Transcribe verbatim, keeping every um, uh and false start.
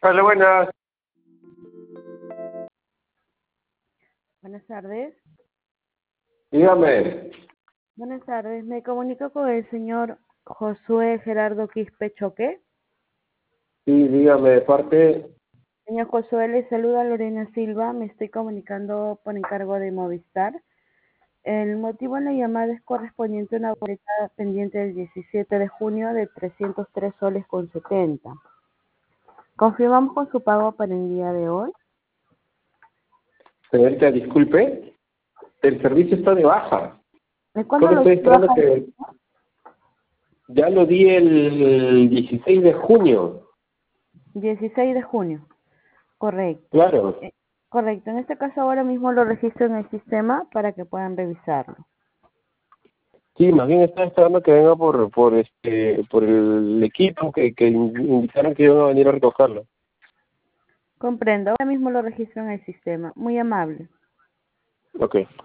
Hola, buenas. Buenas tardes. Dígame. Buenas tardes. Me comunico con el señor Josué Gerardo Quispe Choque. Sí, dígame, de parte. Señor Josué, le saluda Lorena Silva. Me estoy comunicando por encargo de Movistar. El motivo de la llamada es correspondiente a una boleta pendiente del diecisiete de junio de trescientos tres soles con setenta. Confirmamos con su pago para el día de hoy. Señorita, disculpe. El servicio está de baja. ¿De cuándo Solo lo estoy esperando baja? que... Ya lo di el dieciséis de junio. dieciséis de junio. Correcto. Claro. Eh, Correcto. En este caso ahora mismo lo registro en el sistema para que puedan revisarlo. Sí, más bien estaba esperando que venga por por este por el equipo que, que indicaron que iban a venir a recogerlo. Comprendo. Ahora mismo lo registro en el sistema. Muy amable. Ok.